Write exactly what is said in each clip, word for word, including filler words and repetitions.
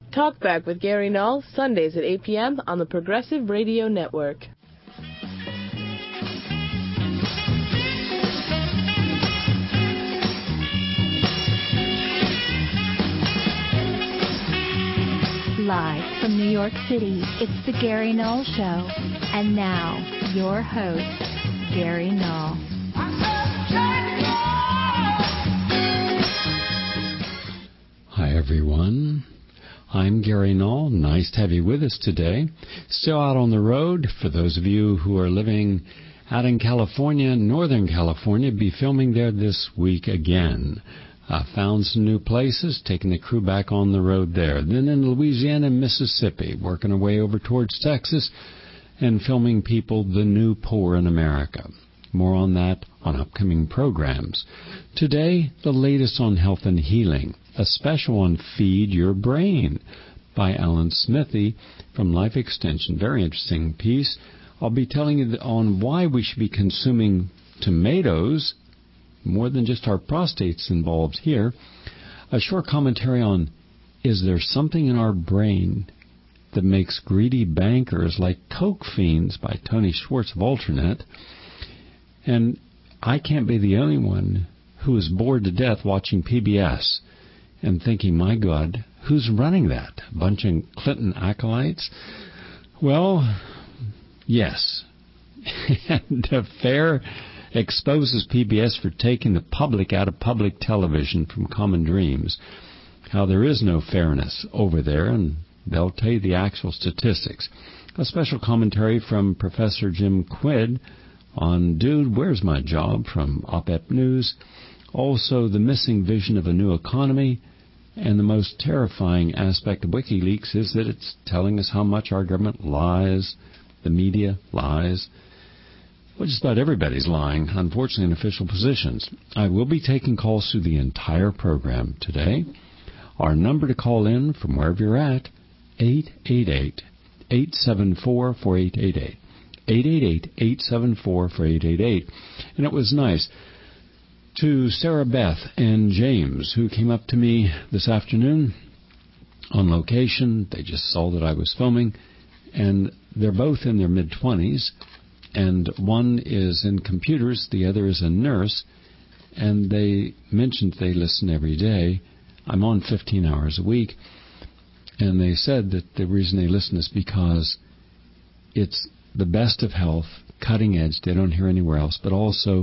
Talkback with Gary Null, Sundays at eight p.m. on the Progressive Radio Network. Live from New York City, it's the Gary Null Show. And now, your host, Gary Null. Hi, everyone. I'm Gary Null. Nice to have you with us today. Still out on the road. For those of you who are living out in California, Northern California, be filming there this week again. Uh, found some new places, taking the crew back on the road there. Then in Louisiana and Mississippi, working our way over towards Texas and filming people the new poor in America. More on that on upcoming programs. Today, the latest on health and healing. A special on Feed Your Brain by Alan Smithy from Life Extension. Very interesting piece. I'll be telling you on why we should be consuming tomatoes, more than just our prostates involved here. A short commentary on, is there something in our brain that makes greedy bankers like coke fiends by Tony Schwartz of Alternet? And I can't be the only one who is bored to death watching P B S and thinking, my God, who's running that? A bunch of Clinton acolytes? Well, yes. And a fair exposes P B S for taking the public out of public television from common dreams. How there is no fairness over there, and they'll tell you the actual statistics. A special commentary from Professor Jim Quid on Dude, Where's My Job? From Op-Ed News. Also, the missing vision of a new economy. And the most terrifying aspect of WikiLeaks is that it's telling us how much our government lies, the media lies. Well, just about everybody's lying, unfortunately, in official positions. I will be taking calls through the entire program today. Our number to call in from wherever you're at, eight eight eight, eight seven four, four eight eight eight. eight eight eight, eight seven four, four eight eight eight. And it was nice to Sarah Beth and James, who came up to me this afternoon on location. They just saw that I was filming, and they're both in their mid-twenties. And one is in computers, the other is a nurse, and they mentioned they listen every day. I'm on fifteen hours a week, and they said that the reason they listen is because it's the best of health, cutting edge, they don't hear anywhere else, but also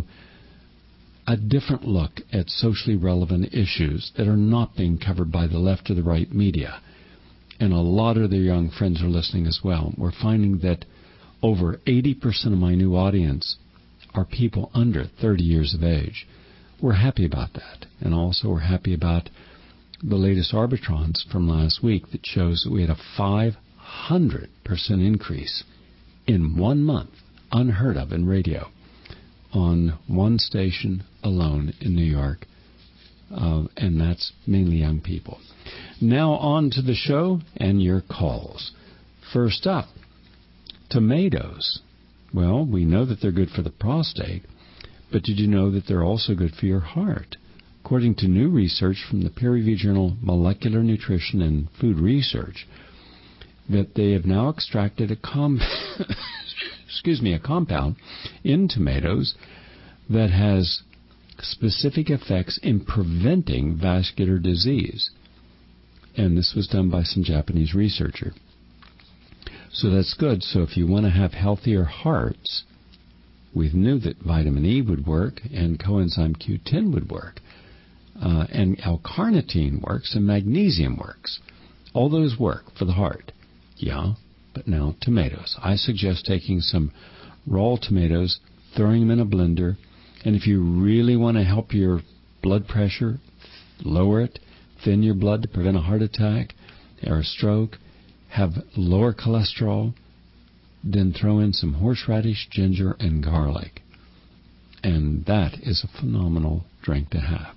a different look at socially relevant issues that are not being covered by the left or the right media. And a lot of their young friends are listening as well. We're finding that over eighty percent of my new audience are people under thirty years of age. We're happy about that. And also we're happy about the latest arbitrons from last week that shows that we had a five hundred percent increase in one month, unheard of in radio, on one station alone in New York. Uh, and that's mainly young people. Now on to the show and your calls. First up, tomatoes. Well, we know that they're good for the prostate, but did you know that they're also good for your heart? According to new research from the peer-reviewed journal Molecular Nutrition and Food Research, that they have now extracted a com- excuse me, a compound in tomatoes that has specific effects in preventing vascular disease. And this was done by some Japanese researcher. So that's good. So if you want to have healthier hearts, we knew that vitamin E would work and coenzyme Q ten would work. Uh, and L-carnitine works and magnesium works. All those work for the heart. Yeah, but now tomatoes. I suggest taking some raw tomatoes, throwing them in a blender, and if you really want to help your blood pressure, lower it, thin your blood to prevent a heart attack or a stroke, have lower cholesterol, then throw in some horseradish, ginger, and garlic. And that is a phenomenal drink to have.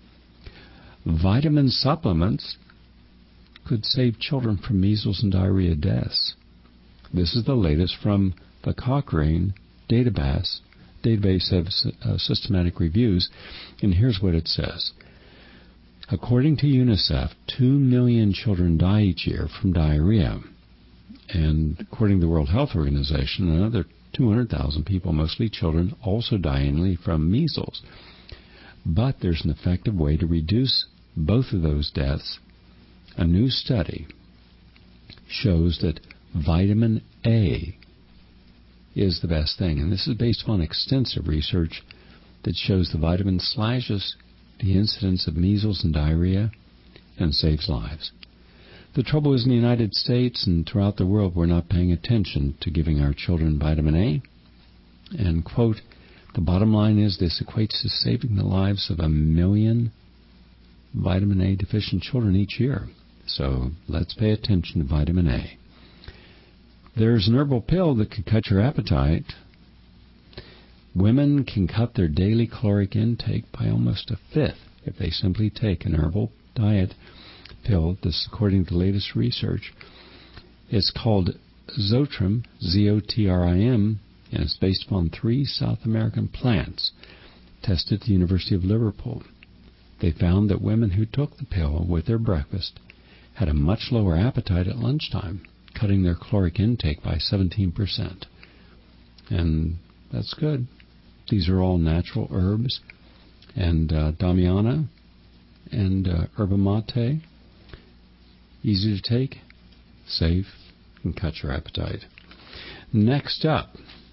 Vitamin supplements could save children from measles and diarrhea deaths. This is the latest from the Cochrane database, database of uh, systematic reviews, and here's what it says. According to UNICEF, two million children die each year from diarrhea. And according to the World Health Organization, another two hundred thousand people, mostly children, also die annually from measles. But there's an effective way to reduce both of those deaths. A new study shows that vitamin A is the best thing. And this is based on extensive research that shows the vitamin slashes the incidence of measles and diarrhea and saves lives. The trouble is, in the United States and throughout the world, we're not paying attention to giving our children vitamin A. And, quote, the bottom line is this equates to saving the lives of a million vitamin A deficient children each year. So let's pay attention to vitamin A. There's an herbal pill that can cut your appetite. Women can cut their daily caloric intake by almost a fifth if they simply take an herbal diet pill. This, according to the latest research, is called Zotrim, Z O T R I M, and it's based upon three South American plants tested at the University of Liverpool. They found that women who took the pill with their breakfast had a much lower appetite at lunchtime, cutting their caloric intake by seventeen percent. And that's good. These are all natural herbs, and uh, Damiana and uh, yerba mate, easy to take, safe, and cut your appetite. Next up,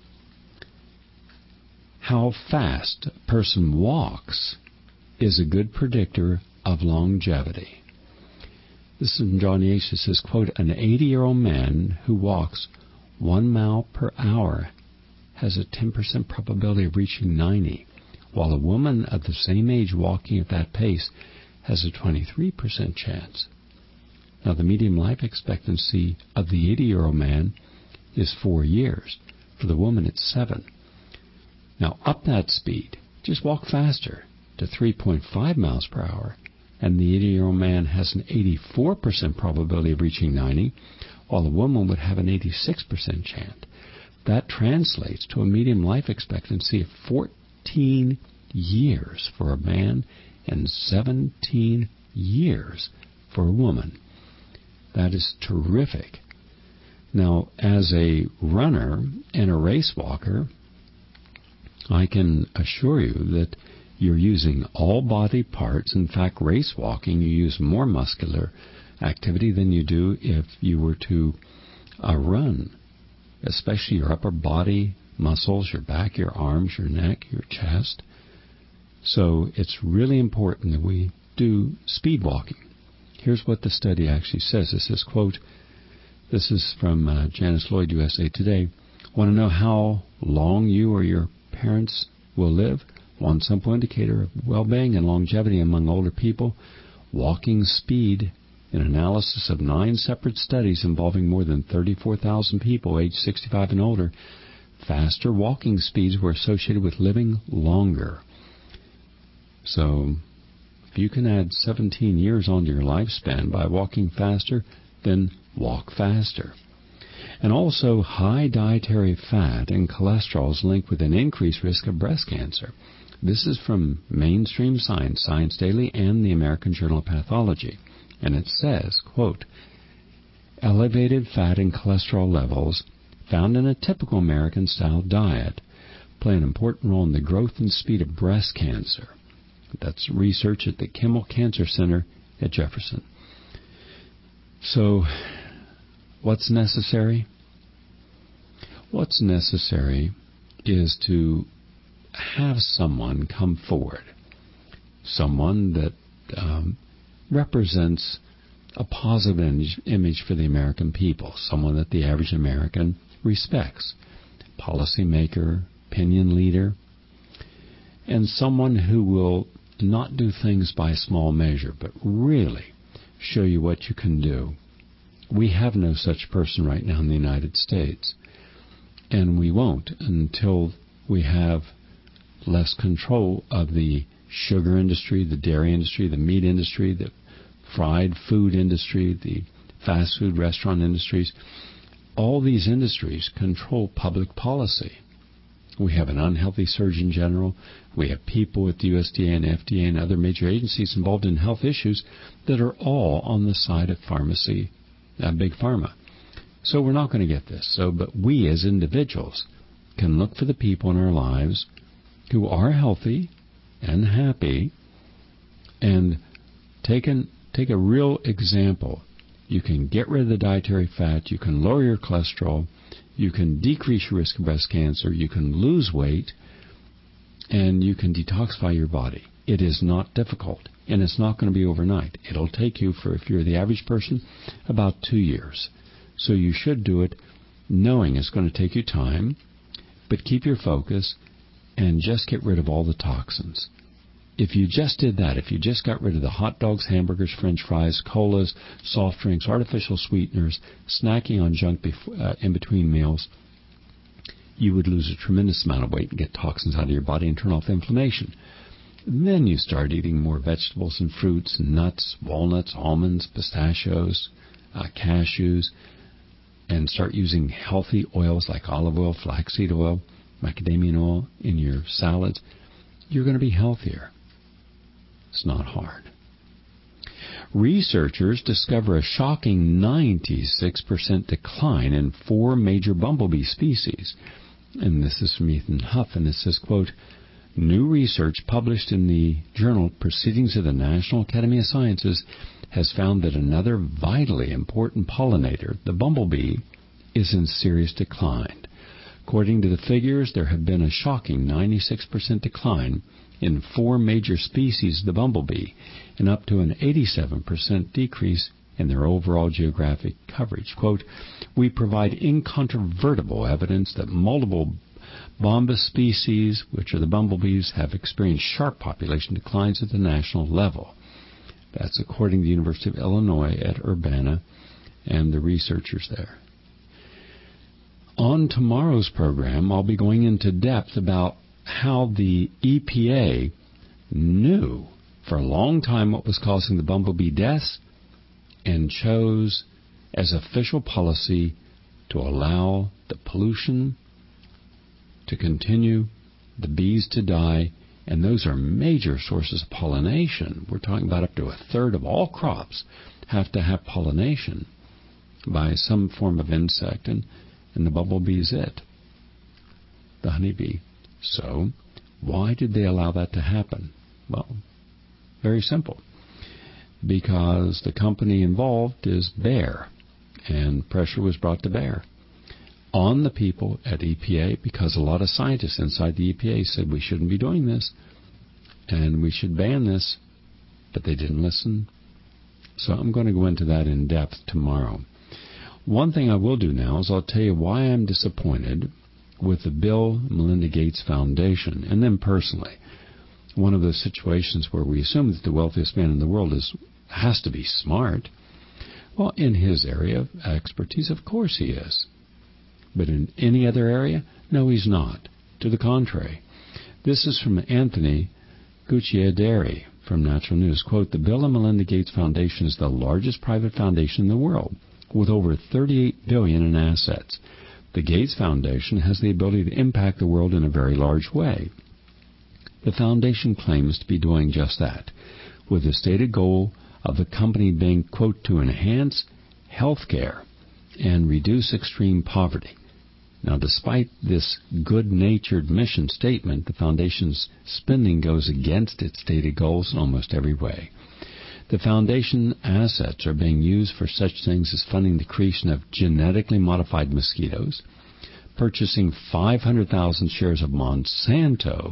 how fast a person walks is a good predictor of longevity. This is from John Yates. It says, quote, an eighty-year-old man who walks one mile per hour has a ten percent probability of reaching ninety, while a woman of the same age walking at that pace has a twenty-three percent chance. Now, the median life expectancy of the eighty-year-old man is four years. For the woman, it's seven. Now, up that speed, just walk faster to three point five miles per hour, and the eighty-year-old man has an eighty-four percent probability of reaching ninety, while a woman would have an eighty-six percent chance. That translates to a median life expectancy of fourteen years for a man and seventeen years for a woman. That is terrific. Now, as a runner and a race walker, I can assure you that you're using all body parts. In fact, race walking, you use more muscular activity than you do if you were to uh, run, especially your upper body muscles, your back, your arms, your neck, your chest. So it's really important that we do speed walking. Here's what the study actually says. It says, quote, this is from uh, Janice Lloyd, U S A Today. Want to know how long you or your parents will live? One simple indicator of well-being and longevity among older people, walking speed. An analysis of nine separate studies involving more than thirty-four thousand people aged sixty-five and older, faster walking speeds were associated with living longer. So, if you can add seventeen years onto your lifespan by walking faster, then walk faster. And also, high dietary fat and cholesterol is linked with an increased risk of breast cancer. This is from Mainstream Science, Science Daily, and the American Journal of Pathology. And it says, quote, elevated fat and cholesterol levels found in a typical American-style diet play an important role in the growth and speed of breast cancer. That's research at the Kimmel Cancer Center at Jefferson. So, what's necessary? What's necessary is to have someone come forward, someone that um, represents a positive image for the American people, someone that the average American respects, policymaker, opinion leader, and someone who will not do things by small measure, but really show you what you can do. We have no such person right now in the United States, and we won't until we have less control of the sugar industry, the dairy industry, the meat industry, the fried food industry, the fast food restaurant industries. All these industries control public policy. We have an unhealthy Surgeon General. We have people at the U S D A and F D A and other major agencies involved in health issues that are all on the side of pharmacy, uh, big pharma. So we're not going to get this. So, but we as individuals can look for the people in our lives who are healthy and happy and take, an, take a real example. You can get rid of the dietary fat. You can lower your cholesterol. You can decrease your risk of breast cancer. You can lose weight. And you can detoxify your body. It is not difficult. And it's not going to be overnight. It'll take you, for if you're the average person, about two years. So you should do it knowing it's going to take you time. But keep your focus and just get rid of all the toxins. If you just did that, if you just got rid of the hot dogs, hamburgers, french fries, colas, soft drinks, artificial sweeteners, snacking on junk bef- uh, in between meals, you would lose a tremendous amount of weight and get toxins out of your body and turn off inflammation. And then you start eating more vegetables and fruits, nuts, walnuts, almonds, pistachios, uh, cashews, and start using healthy oils like olive oil, flaxseed oil, macadamia oil in your salads. You're going to be healthier. It's not hard. Researchers discover a shocking ninety-six percent decline in four major bumblebee species. And this is from Ethan Huff, and it says, quote, new research published in the journal Proceedings of the National Academy of Sciences has found that another vitally important pollinator, the bumblebee, is in serious decline. According to the figures, there have been a shocking ninety-six percent decline in four major species of the bumblebee and up to an eighty-seven percent decrease in their overall geographic coverage. Quote, we provide incontrovertible evidence that multiple bombus species, which are the bumblebees, have experienced sharp population declines at the national level. That's according to the University of Illinois at Urbana and the researchers there. On tomorrow's program, I'll be going into depth about how the E P A knew for a long time what was causing the bumblebee deaths and chose as official policy to allow the pollution to continue, the bees to die, and those are major sources of pollination. We're talking about up to a third of all crops have to have pollination by some form of insect, and, and the bumblebee is it, the honeybee. So, why did they allow that to happen? Well, very simple. Because the company involved is Bayer, and pressure was brought to bear on the people at E P A because a lot of scientists inside the E P A said we shouldn't be doing this and we should ban this, but they didn't listen. So I'm going to go into that in depth tomorrow. One thing I will do now is I'll tell you why I'm disappointed with the Bill and Melinda Gates Foundation, and then personally. One of those situations where we assume that the wealthiest man in the world is has to be smart. Well, in his area of expertise, of course he is. But in any other area, no, he's not. To the contrary. This is from Anthony Gucciarderi from Natural News. Quote, the Bill and Melinda Gates Foundation is the largest private foundation in the world, with over thirty-eight billion dollars in assets. The Gates Foundation has the ability to impact the world in a very large way. The foundation claims to be doing just that, with the stated goal of the company being, quote, to enhance health care and reduce extreme poverty. Now, despite this good-natured mission statement, the foundation's spending goes against its stated goals in almost every way. The foundation assets are being used for such things as funding the creation of genetically modified mosquitoes, purchasing five hundred thousand shares of Monsanto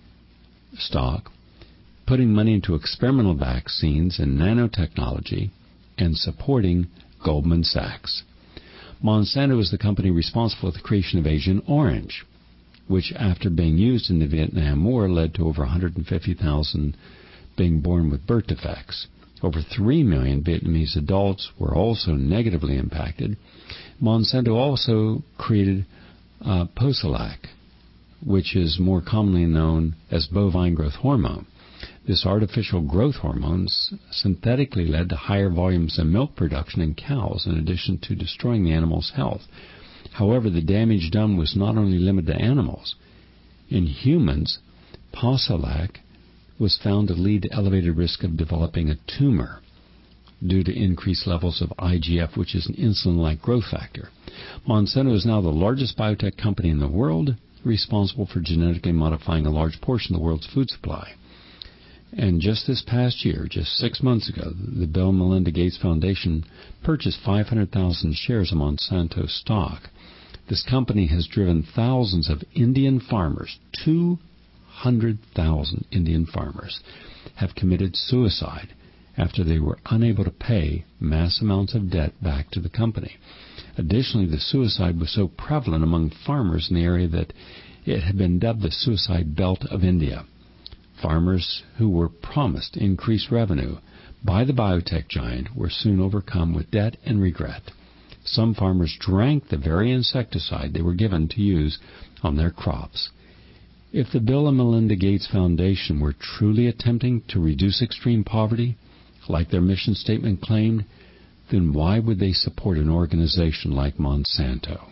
stock, putting money into experimental vaccines and nanotechnology, and supporting Goldman Sachs. Monsanto is the company responsible for the creation of Agent Orange, which, after being used in the Vietnam War, led to over one hundred fifty thousand being born with birth defects. Over three million Vietnamese adults were also negatively impacted. Monsanto also created uh, Posilac, which is more commonly known as bovine growth hormone. This artificial growth hormone synthetically led to higher volumes of milk production in cows, in addition to destroying the animal's health. However, the damage done was not only limited to animals, In humans, Posilac was found to lead to elevated risk of developing a tumor due to increased levels of I G F, which is an insulin-like growth factor. Monsanto is now the largest biotech company in the world, responsible for genetically modifying a large portion of the world's food supply. And just this past year, just six months ago, the Bill and Melinda Gates Foundation purchased five hundred thousand shares of Monsanto stock. This company has driven thousands of Indian farmers, two hundred thousand Indian farmers, have committed suicide after they were unable to pay mass amounts of debt back to the company. Additionally, the suicide was so prevalent among farmers in the area that it had been dubbed the suicide belt of India. Farmers who were promised increased revenue by the biotech giant were soon overcome with debt and regret. Some farmers drank the very insecticide they were given to use on their crops. If the Bill and Melinda Gates Foundation were truly attempting to reduce extreme poverty, like their mission statement claimed, then why would they support an organization like Monsanto?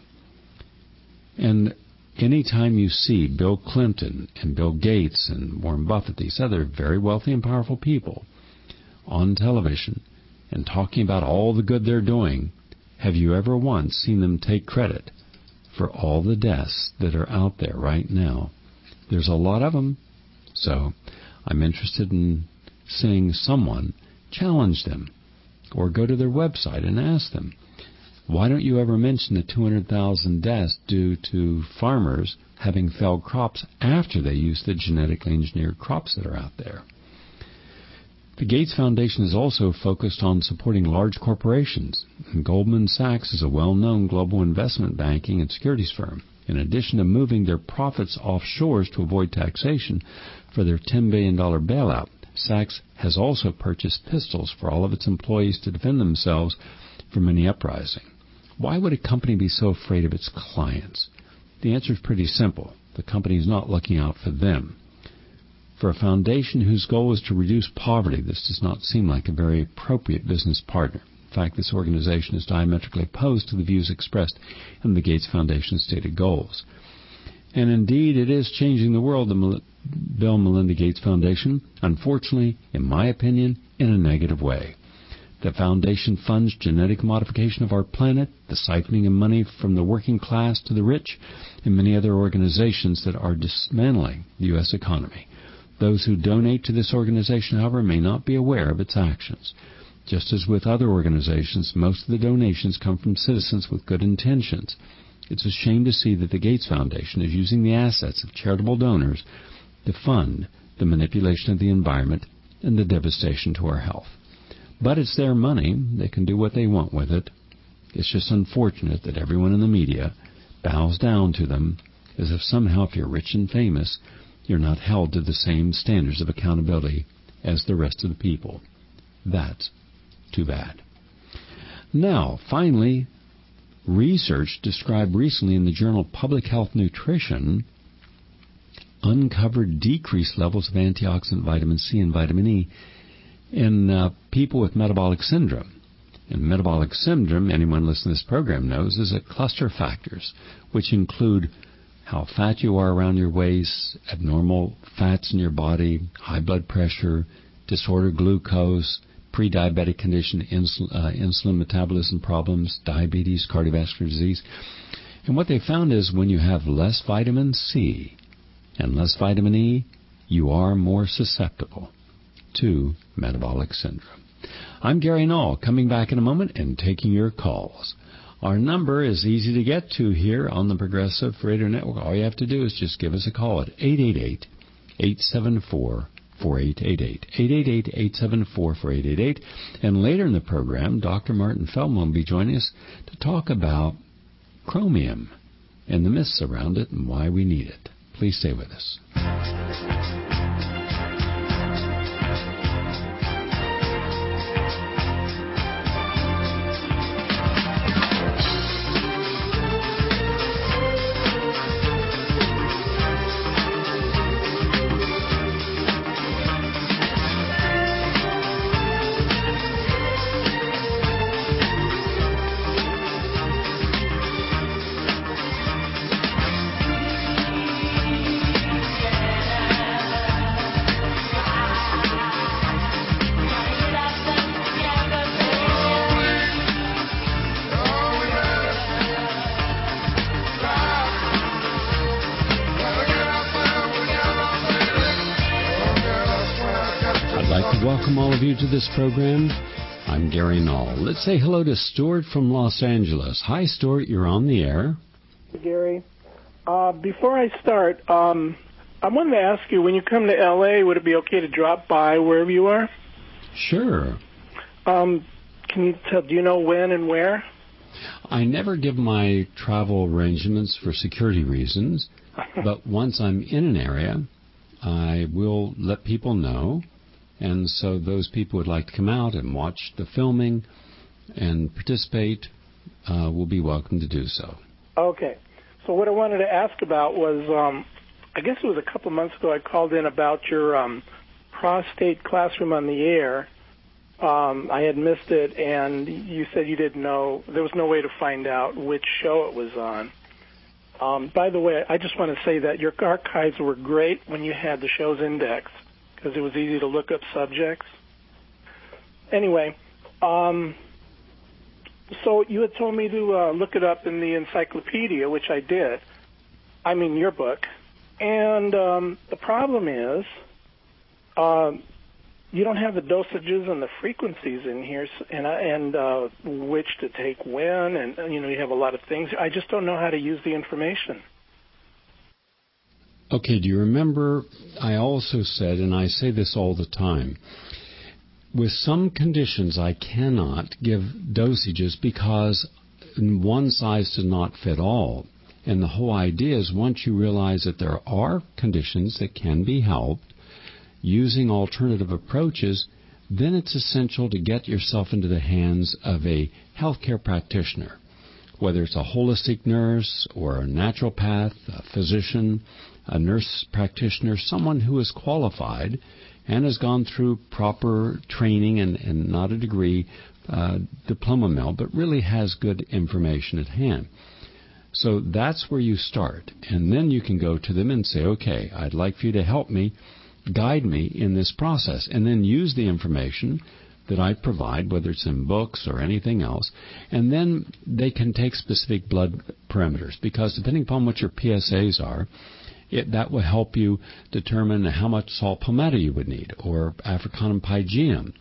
And anytime you see Bill Clinton and Bill Gates and Warren Buffett, these other very wealthy and powerful people, on television and talking about all the good they're doing, have you ever once seen them take credit for all the deaths that are out there right now? There's a lot of them. So I'm interested in seeing someone challenge them or go to their website and ask them, why don't you ever mention the two hundred thousand deaths due to farmers having failed crops after they used the genetically engineered crops that are out there? The Gates Foundation is also focused on supporting large corporations. Goldman Sachs is a well-known global investment banking and securities firm. In addition to moving their profits offshore to avoid taxation for their ten billion dollars bailout, Sachs has also purchased pistols for all of its employees to defend themselves from any uprising. Why would a company be so afraid of its clients? The answer is pretty simple. The company is not looking out for them. For a foundation whose goal is to reduce poverty, this does not seem like a very appropriate business partner. In fact, this organization is diametrically opposed to the views expressed in the Gates Foundation's stated goals. And indeed, it is changing the world, the Mel- Bill and Melinda Gates Foundation, unfortunately, in my opinion, in a negative way. The foundation funds genetic modification of our planet, the siphoning of money from the working class to the rich, and many other organizations that are dismantling the U S economy. Those who donate to this organization, however, may not be aware of its actions. Just as with other organizations, most of the donations come from citizens with good intentions. It's a shame to see that the Gates Foundation is using the assets of charitable donors to fund the manipulation of the environment and the devastation to our health. But it's their money. They can do what they want with it. It's just unfortunate that everyone in the media bows down to them as if somehow if you're rich and famous, you're not held to the same standards of accountability as the rest of the people. That's too bad. Now, finally, research described recently in the journal Public Health Nutrition uncovered decreased levels of antioxidant vitamin C and vitamin E in uh, people with metabolic syndrome. And metabolic syndrome, anyone listening to this program knows, is a cluster of factors, which include how fat you are around your waist, abnormal fats in your body, high blood pressure, disordered glucose, pre-diabetic condition, insul- uh, insulin metabolism problems, diabetes, cardiovascular disease. And what they found is when you have less vitamin C and less vitamin E, you are more susceptible to metabolic syndrome. I'm Gary Null, coming back in a moment and taking your calls. Our number is easy to get to here on the Progressive Radio Network. All you have to do is just give us a call at eight eight eight, eight seven four, four eight eight eight, eight eight eight, eight seven four, four eight eight eight. And later in the program, Doctor Martin Feldman will be joining us to talk about chromium and the myths around it and why we need it. Please stay with us. welcome all of you to this program. I'm Gary Null. Let's say hello to Stuart from Los Angeles. Hi, Stuart. You're on the air. Gary, uh, before I start, um, I wanted to ask you, when you come to L A, would it be okay to drop by wherever you are? Sure. Um, can you tell, do you know when and where? I never give my travel arrangements for security reasons, but once I'm in an area, I will let people know, and so those people who would like to come out and watch the filming and participate uh, will be welcome to do so. Okay. So what I wanted to ask about was, um, I guess it was a couple of months ago I called in about your um, prostate classroom on the air. Um, I had missed it, and you said you didn't know. There was no way to find out which show it was on. Um, by the way, I just want to say that your archives were great when you had the show's index, because it was easy to look up subjects. Anyway, um, so you had told me to uh, look it up in the encyclopedia, which I did. I mean, your book. And um, the problem is, uh, you don't have the dosages and the frequencies in here, and and uh, which to take when, and you know you have a lot of things. I just don't know how to use the information. Okay, do you remember I also said, and I say this all the time, with some conditions I cannot give dosages because one size does not fit all. And the whole idea is once you realize that there are conditions that can be helped, using alternative approaches, then it's essential to get yourself into the hands of a healthcare practitioner, whether it's a holistic nurse or a naturopath, a physician, a nurse practitioner, someone who is qualified and has gone through proper training and, and not a degree, uh, diploma mill, but really has good information at hand. So that's where you start. And then you can go to them and say, okay, I'd like for you to help me, guide me in this process, and then use the information that I provide, whether it's in books or anything else, and then they can take specific blood parameters, because depending upon what your P S As are, it, that will help you determine how much salt palmetto you would need, or Africanum pygeum.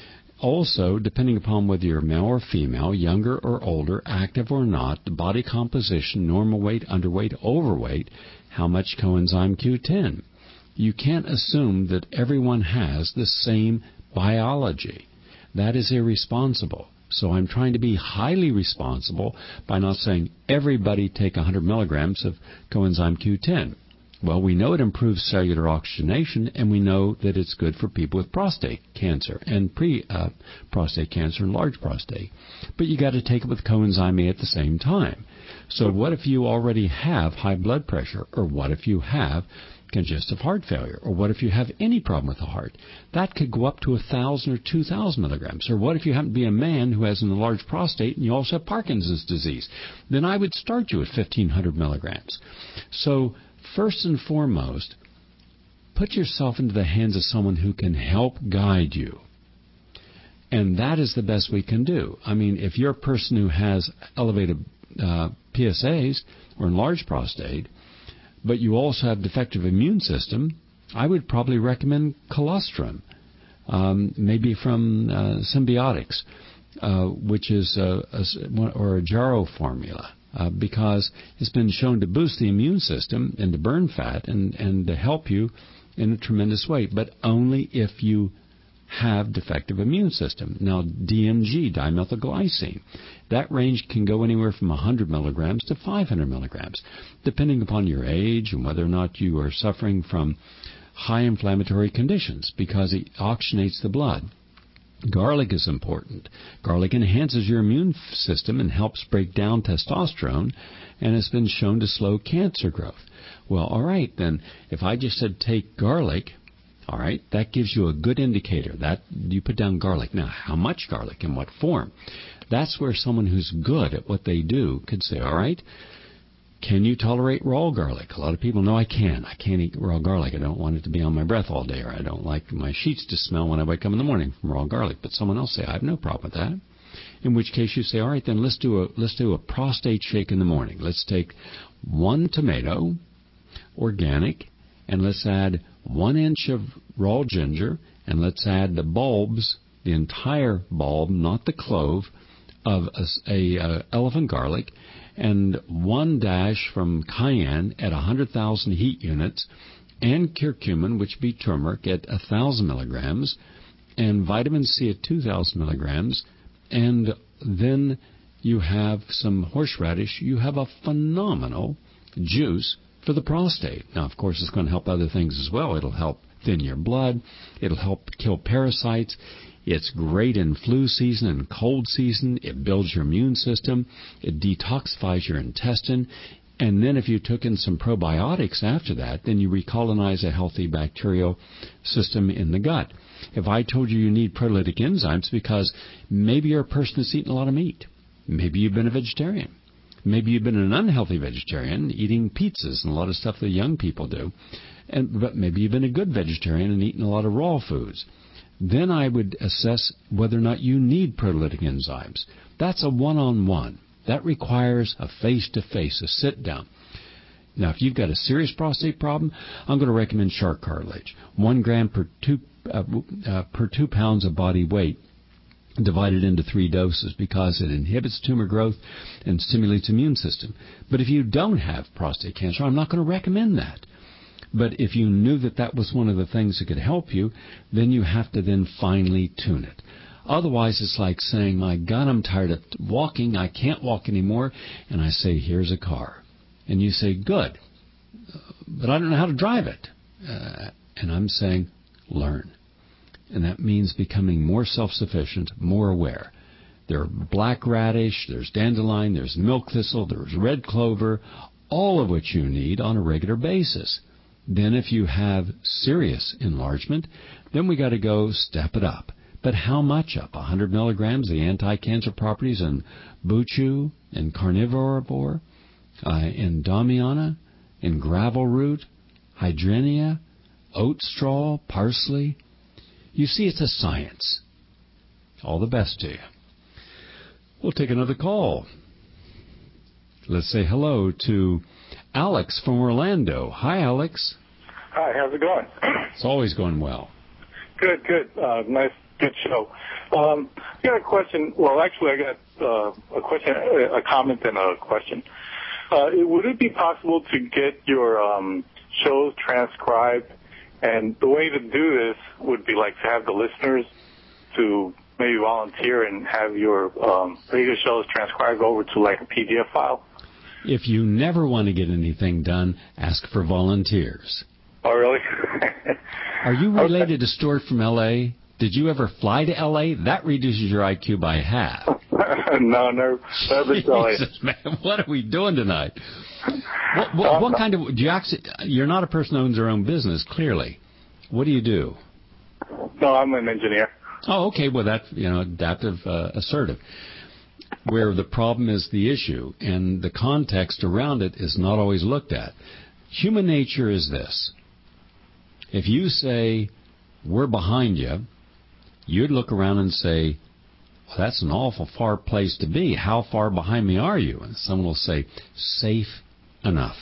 Also, depending upon whether you're male or female, younger or older, active or not, the body composition, normal weight, underweight, overweight, how much coenzyme Q ten. You can't assume that everyone has the same biology. That is irresponsible. So I'm trying to be highly responsible by not saying everybody take one hundred milligrams of coenzyme Q ten. Well, we know it improves cellular oxygenation, and we know that it's good for people with prostate cancer and pre-prostate uh, cancer and large prostate. But you got to take it with coenzyme A at the same time. So what if you already have high blood pressure, or what if you have congestive heart failure, or what if you have any problem with the heart? That could go up to one thousand or two thousand milligrams. Or what if you happen to be a man who has an enlarged prostate and you also have Parkinson's disease? Then I would start you at fifteen hundred milligrams. So first and foremost, put yourself into the hands of someone who can help guide you. And that is the best we can do. I mean, if you're a person who has elevated uh, P S As or enlarged prostate, but you also have defective immune system, I would probably recommend colostrum, um, maybe from uh, Symbiotics, uh, which is a, a, or a Jarrow formula, uh, because it's been shown to boost the immune system and to burn fat and, and to help you in a tremendous way, but only if you have defective immune system. Now, D M G, dimethylglycine, that range can go anywhere from one hundred milligrams to five hundred milligrams, depending upon your age and whether or not you are suffering from high inflammatory conditions, because it oxygenates the blood. Garlic is important. Garlic enhances your immune system and helps break down testosterone, and it's been shown to slow cancer growth. Well, all right, then, if I just said take garlic, all right, that gives you a good indicator. That you put down garlic. Now, how much garlic, in what form? That's where someone who's good at what they do could say, all right, can you tolerate raw garlic? A lot of people know I can. I can't eat raw garlic. I don't want it to be on my breath all day, or I don't like my sheets to smell when I wake up in the morning from raw garlic. But someone else say, I have no problem with that. In which case you say, all right, then let's do a let's do a prostate shake in the morning. Let's take one tomato, organic, and let's add one inch of raw ginger and let's add the bulbs, the entire bulb, not the clove, of a, a uh, elephant garlic, and one dash from cayenne at one hundred thousand heat units, and curcumin, which would be turmeric, at one thousand milligrams, and vitamin C at two thousand milligrams, and then you have some horseradish. You have a phenomenal juice for the prostate. Now, of course, it's going to help other things as well. It'll help thin your blood. It'll help kill parasites. It's great in flu season and cold season. It builds your immune system. It detoxifies your intestine. And then if you took in some probiotics after that, then you recolonize a healthy bacterial system in the gut. If I told you you need proteolytic enzymes because maybe you're a person that's eaten a lot of meat. Maybe you've been a vegetarian. Maybe you've been an unhealthy vegetarian eating pizzas and a lot of stuff that young people do. And but maybe you've been a good vegetarian and eaten a lot of raw foods. Then I would assess whether or not you need proteolytic enzymes. That's a one-on-one. That requires a face-to-face, a sit-down. Now, if you've got a serious prostate problem, I'm going to recommend shark cartilage. One gram per two, uh, uh, per two pounds of body weight, divided into three doses, because it inhibits tumor growth and stimulates the immune system. But if you don't have prostate cancer, I'm not going to recommend that. But if you knew that that was one of the things that could help you, then you have to then finely tune it. Otherwise, it's like saying, my God, I'm tired of walking. I can't walk anymore. And I say, here's a car. And you say, good, but I don't know how to drive it. Uh, and I'm saying, learn. And that means becoming more self-sufficient, more aware. There's black radish, there's dandelion, there's milk thistle, there's red clover, all of which you need on a regular basis. Then if you have serious enlargement, then we got to go step it up. But how much up? one hundred milligrams, the anti-cancer properties in buchu, in carnivore, uh, in damiana, in gravel root, hydrenia, oat straw, parsley. You see, it's a science. All the best to you. We'll take another call. Let's say hello to Alex from Orlando. Hi, Alex. Hi, how's it going? It's always going well. Good, good. Uh, nice, good show. Um, I got a question. Well, actually, I got uh, a question, a comment, and a question. Uh, would it be possible to get your um, shows transcribed? And the way to do this would be like to have the listeners to maybe volunteer and have your um, radio shows transcribed over to like a P D F file. If you never want to get anything done, ask for volunteers. Oh, really? Are you related okay. to Stuart from L A? Did you ever fly to L A? That reduces your I Q by half. no, never, never been to L A. Jesus, man, what are we doing tonight? What, what, what kind of? Do you actually? You're not a person who owns their own business, clearly. What do you do? No, I'm an engineer. Oh, okay. Well, that's you know, adaptive, uh, assertive. Where the problem is the issue, and the context around it is not always looked at. Human nature is this. If you say, we're behind you, you'd look around and say, well, that's an awful far place to be. How far behind me are you? And someone will say, safe enough.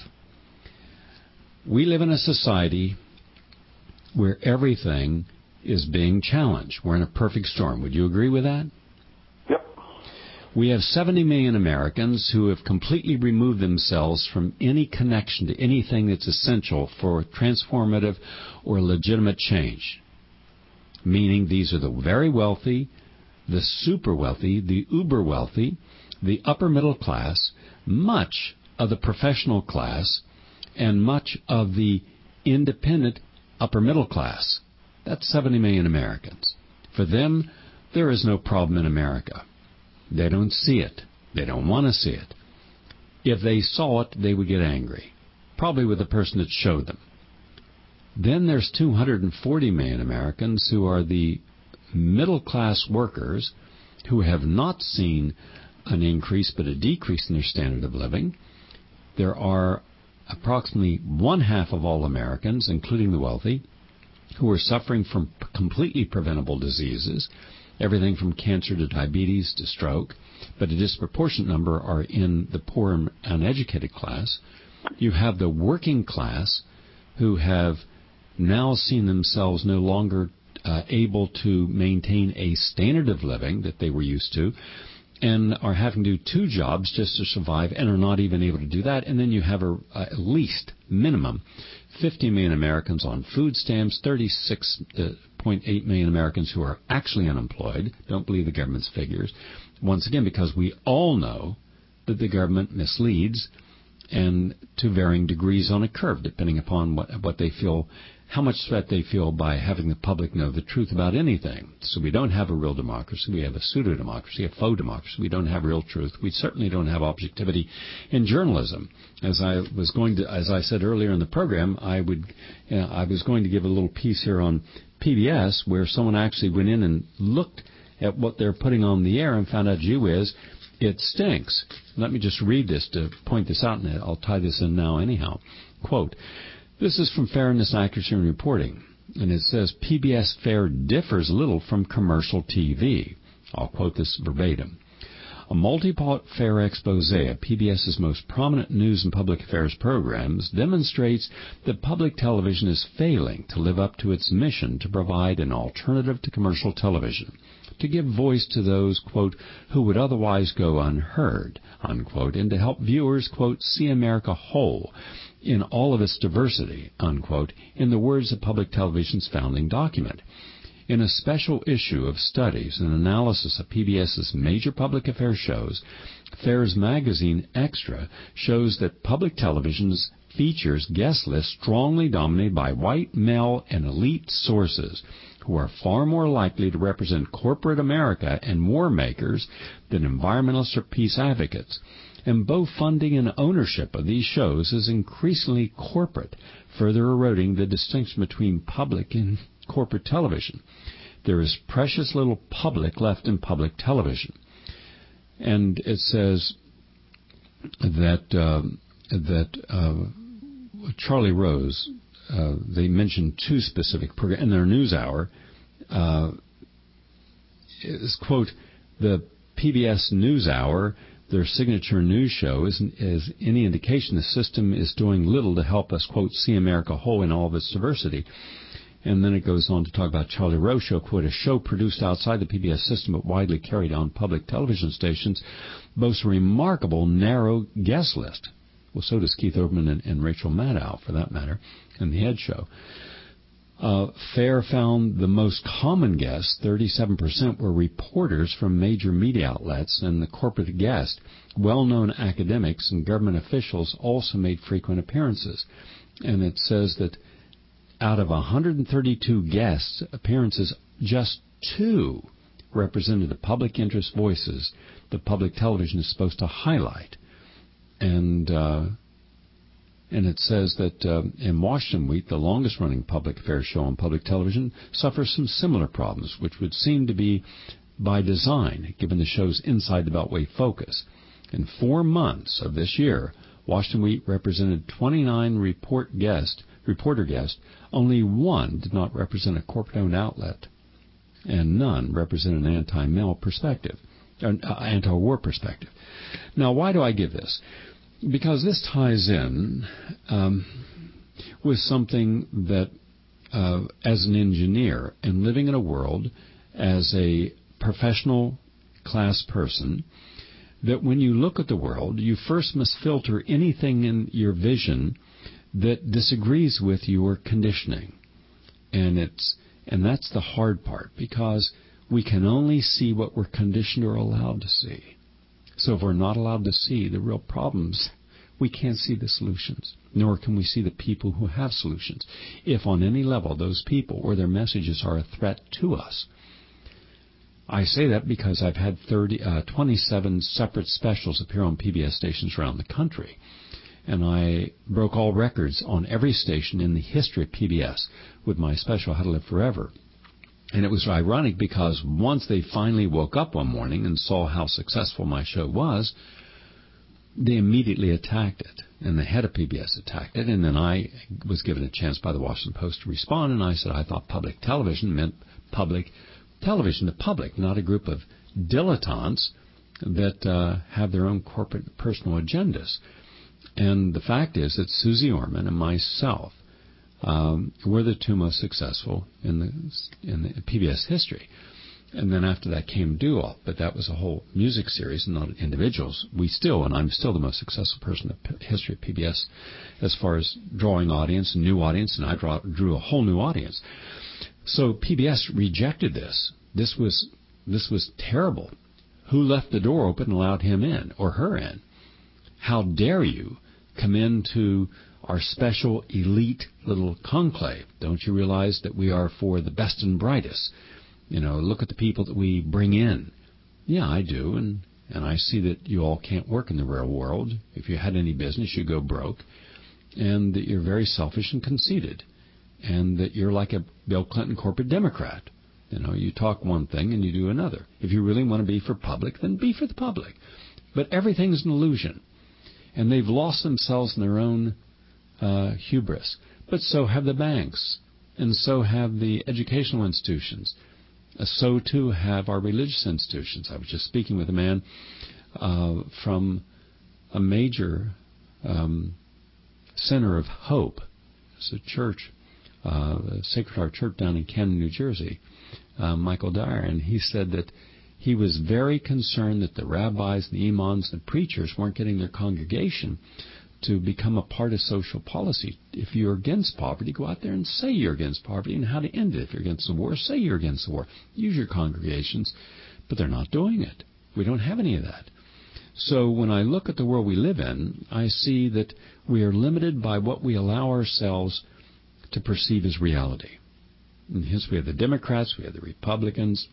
We live in a society where everything is being challenged. We're in a perfect storm. Would you agree with that? Yep. We have seventy million Americans who have completely removed themselves from any connection to anything that's essential for transformative or legitimate change. Meaning these are the very wealthy, the super wealthy, the uber wealthy, the upper middle class, much of the professional class, and much of the independent upper middle class. That's seventy million Americans. For them, there is no problem in America. They don't see it. They don't want to see it. If they saw it, they would get angry, probably with the person that showed them. Then there's two hundred forty million Americans who are the middle-class workers who have not seen an increase but a decrease in their standard of living. There are approximately one half of all Americans, including the wealthy, who are suffering from completely preventable diseases, everything from cancer to diabetes to stroke, but a disproportionate number are in the poor and uneducated class. You have the working class who have now seen themselves no longer uh, able to maintain a standard of living that they were used to, and are having to do two jobs just to survive and are not even able to do that. And then you have a, uh, at least minimum fifty million Americans on food stamps, thirty-six point eight million Americans who are actually unemployed. Don't believe the government's figures. Once again, because we all know that the government misleads, and to varying degrees on a curve, depending upon what, what they feel, how much threat they feel by having the public know the truth about anything. So we don't have a real democracy. We have a pseudo-democracy, a faux democracy. We don't have real truth. We certainly don't have objectivity in journalism. As I was going to, as I said earlier in the program, I would, you know, I was going to give a little piece here on P B S where someone actually went in and looked at what they're putting on the air and found out, gee whiz, it stinks. Let me just read this to point this out, and I'll tie this in now anyhow. Quote, this is from Fairness, Accuracy, and Reporting, and it says, P B S fare differs little from commercial T V. I'll quote this verbatim. A multi-part fare expose of PBS's most prominent news and public affairs programs demonstrates that public television is failing to live up to its mission to provide an alternative to commercial television, to give voice to those, quote, who would otherwise go unheard, unquote, and to help viewers, quote, see America whole in all of its diversity, unquote, in the words of public television's founding document. In a special issue of Studies and Analysis of PBS's major public affairs shows, Fairs Magazine Extra shows that public television's features guest lists strongly dominated by white, male, and elite sources who are far more likely to represent corporate America and war makers than environmentalists or peace advocates. And both funding and ownership of these shows is increasingly corporate, further eroding the distinction between public and corporate television. There is precious little public left in public television. And it says that uh, that uh, Charlie Rose, uh, they mentioned two specific programs in their news hour, uh, is, quote, the P B S NewsHour, their signature news show, is, is any indication the system is doing little to help us, quote, see America whole in all of its diversity. And then it goes on to talk about Charlie Rose Show, quote, a show produced outside the P B S system but widely carried on public television stations, boasts a remarkable narrow guest list. Well, so does Keith Olbermann and, and Rachel Maddow, for that matter, in the Ed Show. Uh, FAIR found the most common guests, thirty-seven percent, were reporters from major media outlets, and the corporate guest, well-known academics and government officials, also made frequent appearances. And it says that out of one hundred thirty-two guest appearances, just two represented the public interest voices that public television is supposed to highlight. And uh, and it says that uh, in Washington Week, the longest-running public affairs show on public television, suffers some similar problems, which would seem to be by design, given the show's inside the Beltway focus. In four months of this year, Washington Week represented twenty-nine report guests, reporter guests. Only one did not represent a corporate-owned outlet, and none represented an anti-male perspective, an uh, anti-war perspective. Now, why do I give this? Because this ties in um, with something that, uh, as an engineer and living in a world as a professional class person, that when you look at the world, you first must filter anything in your vision that disagrees with your conditioning. And it's and that's the hard part, because we can only see what we're conditioned or allowed to see. So if we're not allowed to see the real problems, we can't see the solutions, nor can we see the people who have solutions, if on any level those people or their messages are a threat to us. I say that because I've had thirty, uh, twenty-seven separate specials appear on P B S stations around the country. And I broke all records on every station in the history of P B S with my special, How to Live Forever. And it was ironic because once they finally woke up one morning and saw how successful my show was, they immediately attacked it. And the head of P B S attacked it. And then I was given a chance by the Washington Post to respond. And I said I thought public television meant public television, the public, not a group of dilettantes that uh, have their own corporate personal agendas. And the fact is that Susie Orman and myself um, were the two most successful in the in the P B S history. And then after that came Doo-Wop, but that was a whole music series, not individuals. We still, and I'm still the most successful person in the history of P B S as far as drawing audience, new audience, and I draw, drew a whole new audience. So P B S rejected this. This was this was terrible. Who left the door open and allowed him in or her in? How dare you come into our special elite little conclave? Don't you realize that we are for the best and brightest? You know, look at the people that we bring in. Yeah, I do, and, and I see that you all can't work in the real world. If you had any business, you go broke, and that you're very selfish and conceited, and that you're like a Bill Clinton corporate Democrat. You know, you talk one thing and you do another. If you really want to be for public, then be for the public. But everything's an illusion, and they've lost themselves in their own uh, hubris. But so have the banks, and so have the educational institutions. So, too, have our religious institutions. I was just speaking with a man uh, from a major um, center of hope. It's a church, uh, a Sacred Heart Church down in Camden, New Jersey, uh, Michael Dyer, and he said that he was very concerned that the rabbis, the imams, and the preachers weren't getting their congregation to become a part of social policy. If you're against poverty, go out there and say you're against poverty and how to end it. If you're against the war, say you're against the war. Use your congregations, but they're not doing it. We don't have any of that. So when I look at the world we live in, I see that we are limited by what we allow ourselves to perceive as reality. In his, we have the Democrats, we have the Republicans,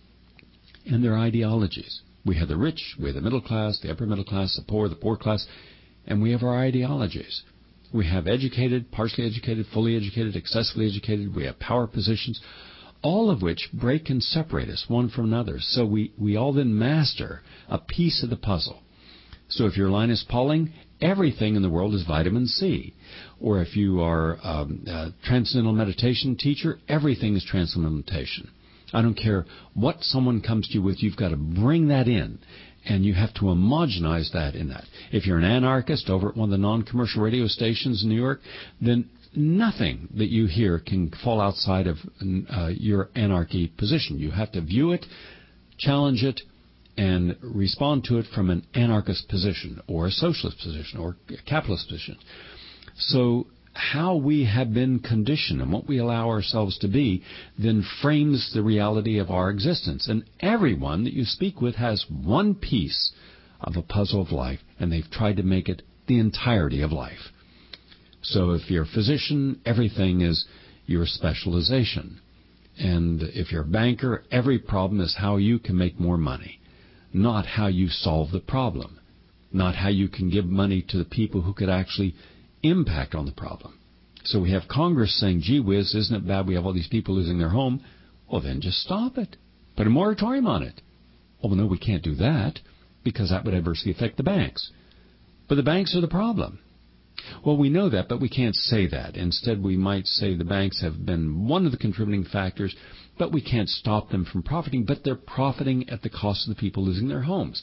and their ideologies. We have the rich, we have the middle class, the upper middle class, the poor, the poor class, and we have our ideologies. We have educated, partially educated, fully educated, excessively educated. We have power positions, all of which break and separate us one from another. So we, we all then master a piece of the puzzle. So if you're Linus Pauling, everything in the world is vitamin C. Or if you are um, a transcendental meditation teacher, everything is transcendental meditation. I don't care what someone comes to you with, you've got to bring that in. And you have to homogenize that in that. If you're an anarchist over at one of the non-commercial radio stations in New York, then nothing that you hear can fall outside of uh, your anarchy position. You have to view it, challenge it, and respond to it from an anarchist position or a socialist position or a capitalist position. So how we have been conditioned and what we allow ourselves to be then frames the reality of our existence. And everyone that you speak with has one piece of a puzzle of life, and they've tried to make it the entirety of life. So if you're a physician, everything is your specialization. And if you're a banker, every problem is how you can make more money, not how you solve the problem, not how you can give money to the people who could actually impact on the problem. So we have Congress saying, gee whiz, isn't it bad we have all these people losing their home? Well, then just stop it. Put a moratorium on it. Well, no, we can't do that because that would adversely affect the banks. But the banks are the problem. Well, we know that, but we can't say that. Instead, we might say the banks have been one of the contributing factors, but we can't stop them from profiting, but they're profiting at the cost of the people losing their homes.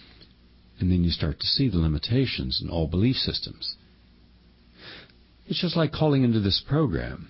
And then you start to see the limitations in all belief systems. It's just like calling into this program.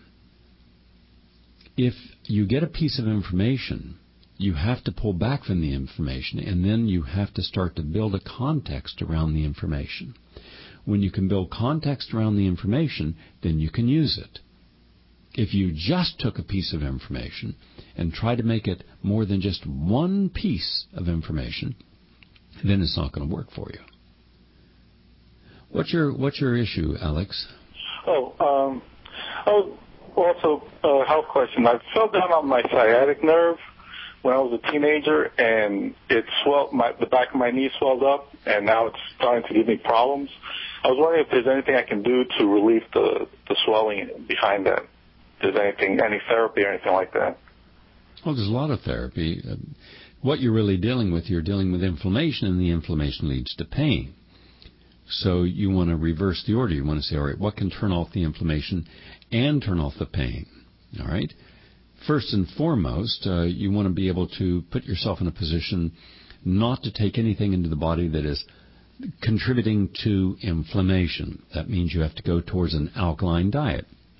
If you get a piece of information, you have to pull back from the information, and then you have to start to build a context around the information. When you can build context around the information, then you can use it. If you just took a piece of information and tried to make it more than just one piece of information, then it's not going to work for you. What's your what's your issue, Alex? Oh, um, oh, also a health question. I fell down on my sciatic nerve when I was a teenager, and it swelled. My the back of my knee swelled up, and now it's starting to give me problems. I was wondering if there's anything I can do to relieve the the swelling behind that. If there's anything, any therapy or anything like that? Well, there's a lot of therapy. What you're really dealing with, you're dealing with inflammation, and the inflammation leads to pain. So you want to reverse the order. You want to say, all right, what can turn off the inflammation and turn off the pain? All right? First and foremost, uh, you want to be able to put yourself in a position not to take anything into the body that is contributing to inflammation. That means you have to go towards an alkaline diet.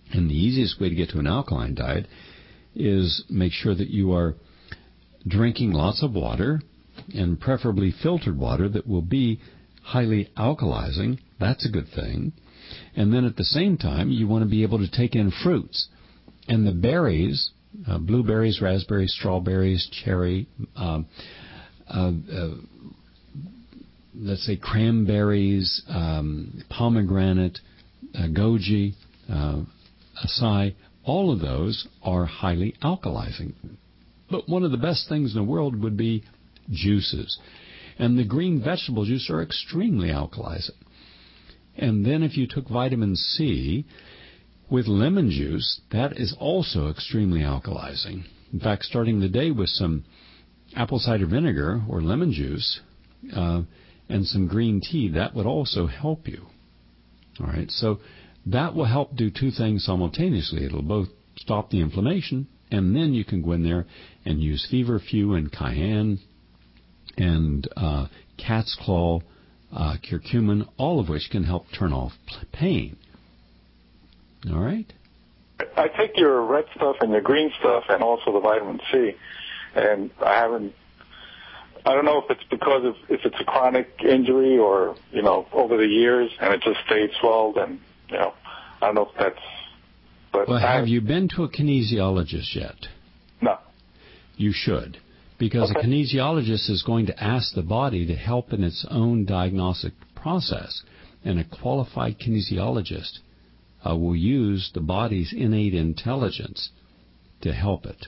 And the easiest way to get to an alkaline diet is make sure that you are drinking lots of water, and preferably filtered water that will be highly alkalizing. That's a good thing. And then at the same time, you want to be able to take in fruits. And the berries, uh, blueberries, raspberries, strawberries, cherry, um, uh, uh, let's say cranberries, um, pomegranate, uh, goji, uh, acai, all of those are highly alkalizing. But one of the best things in the world would be juices. And the green vegetable juices are extremely alkalizing. And then if you took vitamin C with lemon juice, that is also extremely alkalizing. In fact, starting the day with some apple cider vinegar or lemon juice uh, and some green tea, that would also help you. All right, so that will help do two things simultaneously. It'll both stop the inflammation, and then you can go in there and use feverfew and cayenne and uh, cat's claw, uh, curcumin, all of which can help turn off pain. All right? I take your red stuff and your green stuff and also the vitamin C, and I haven't, I don't know if it's because of, if it's a chronic injury or, you know, over the years and it just stayed swelled, and, you know, I don't know if that's, but well, I, have you been to a kinesiologist yet? No. You should, because okay. a kinesiologist is going to ask the body to help in its own diagnostic process, and a qualified kinesiologist uh, will use the body's innate intelligence to help it.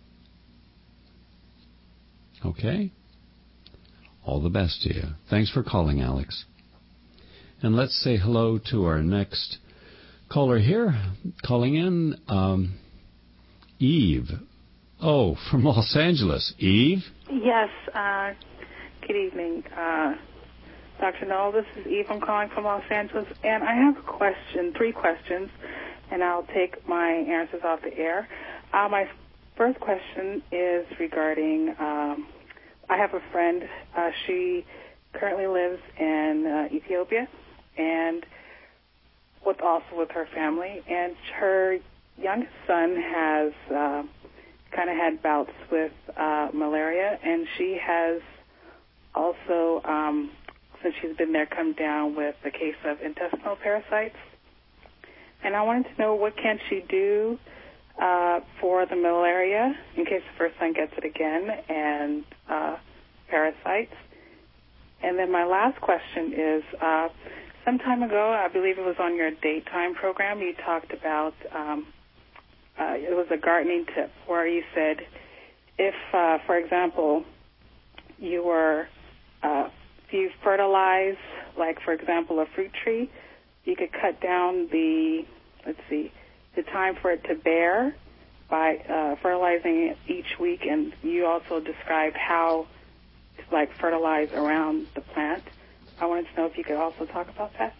Okay? All the best to you. Thanks for calling, Alex. And let's say hello to our next caller here. Calling in, um, Eve. Oh, from Los Angeles. Eve? Yes. Uh, good evening, uh, Doctor Noel. This is Eve. I'm calling from Los Angeles, and I have a question, three questions, and I'll take my answers off the air. Uh, my first question is regarding, um, I have a friend. Uh, she currently lives in uh, Ethiopia, and with also with her family, and her youngest son has uh, kind of had bouts with uh, malaria, and she has also, um, since she's been there, come down with a case of intestinal parasites. And I wanted to know, what can she do uh, for the malaria in case the first son gets it again, and uh, parasites? And then my last question is, uh, some time ago, I believe it was on your daytime program, you talked about, um, uh, it was a gardening tip where you said if, uh, for example, you were, uh, if you fertilize, like, for example, a fruit tree, you could cut down the, let's see, the time for it to bear by uh, fertilizing it each week. And you also described how to, like, fertilize around the plant. I wanted to know if you could also talk about that.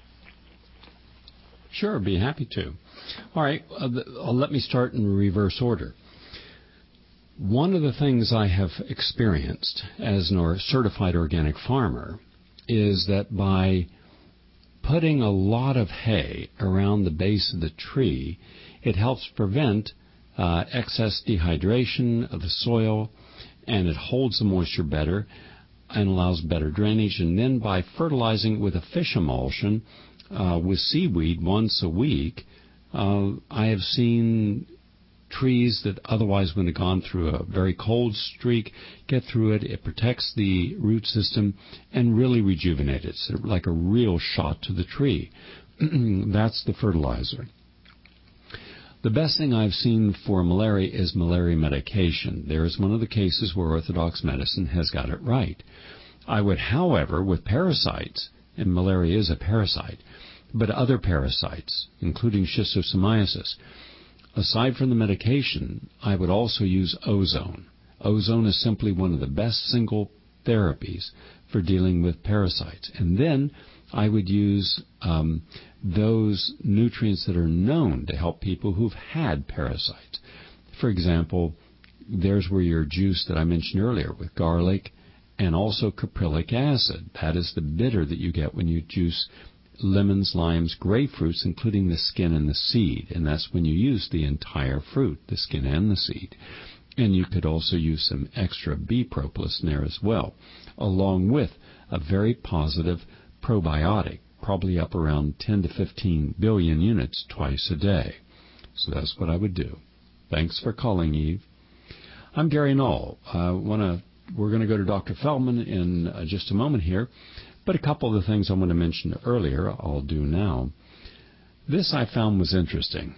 Sure, be happy to. All right, uh, the, uh, let me start in reverse order. One of the things I have experienced as a certified organic farmer is that by putting a lot of hay around the base of the tree, it helps prevent uh, excess dehydration of the soil, and it holds the moisture better and allows better drainage. And then by fertilizing with a fish emulsion uh, with seaweed once a week, uh, I have seen trees that otherwise would have gone through a very cold streak get through it. It protects the root system and really rejuvenates it. It's like a real shot to the tree. That's the fertilizer. The best thing I've seen for malaria is malaria medication. There is one of the cases where orthodox medicine has got it right. I would, however, with parasites, and malaria is a parasite, but other parasites, including schistosomiasis, aside from the medication, I would also use ozone. Ozone is simply one of the best single therapies for dealing with parasites. And then I would use um, those nutrients that are known to help people who've had parasites. For example, there's where your juice that I mentioned earlier with garlic and also caprylic acid. That is the bitter that you get when you juice lemons, limes, grapefruits, including the skin and the seed. And that's when you use the entire fruit, the skin and the seed. And you could also use some extra bee propolis in there as well, along with a very positive probiotic, probably up around ten to fifteen billion units twice a day. So that's what I would do. Thanks for calling, Eve. I'm Gary Null. Uh, wanna, we're going to go to Doctor Feldman in uh, just a moment here, but a couple of the things I want to mention earlier I'll do now. This I found was interesting.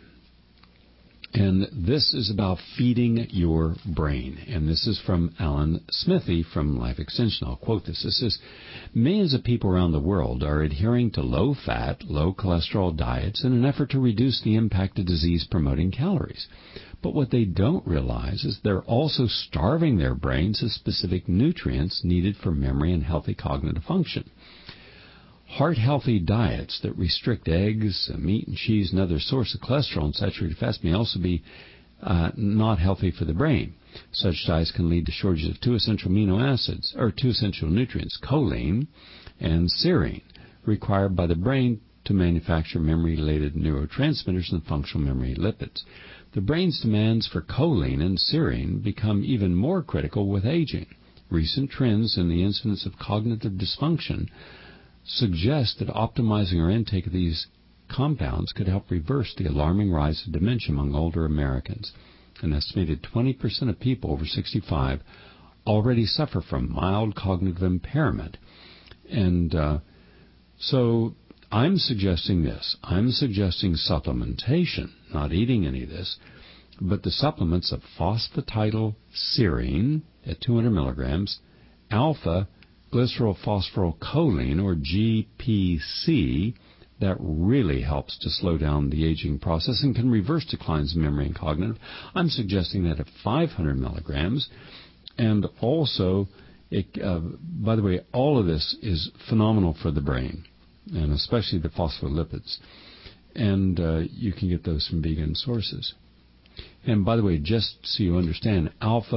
And this is about feeding your brain. And this is from Alan Smithy from Life Extension. I'll quote this. This says, millions of people around the world are adhering to low-fat, low-cholesterol diets in an effort to reduce the impact of disease-promoting calories. But what they don't realize is they're also starving their brains of specific nutrients needed for memory and healthy cognitive function. Heart-healthy diets that restrict eggs, meat and cheese, and other sources of cholesterol and saturated fats may also be uh, not healthy for the brain. Such diets can lead to shortages of two essential amino acids, or two essential nutrients, choline and serine, required by the brain to manufacture memory-related neurotransmitters and functional memory lipids. The brain's demands for choline and serine become even more critical with aging. Recent trends in the incidence of cognitive dysfunction suggest that optimizing our intake of these compounds could help reverse the alarming rise of dementia among older Americans. An estimated twenty percent of people over sixty-five already suffer from mild cognitive impairment. And uh, so I'm suggesting this. I'm suggesting supplementation, not eating any of this, but the supplements of phosphatidylserine at two hundred milligrams, alpha glycerylphosphorylcholine, or G P C, that really helps to slow down the aging process and can reverse declines in memory and cognitive. I'm suggesting that at five hundred milligrams. And also, it, uh, by the way, all of this is phenomenal for the brain, and especially the phospholipids. And uh, you can get those from vegan sources. And by the way, just so you understand,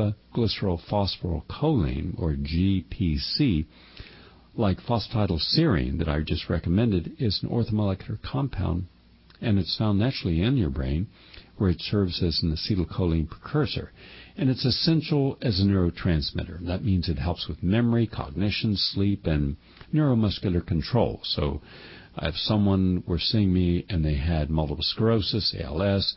alpha-glycerylphosphorylcholine, or G P C, like phosphatidylserine that I just recommended, is an orthomolecular compound, and it's found naturally in your brain, where it serves as an acetylcholine precursor. And it's essential as a neurotransmitter. That means it helps with memory, cognition, sleep, and neuromuscular control. So if someone were seeing me and they had multiple sclerosis, A L S,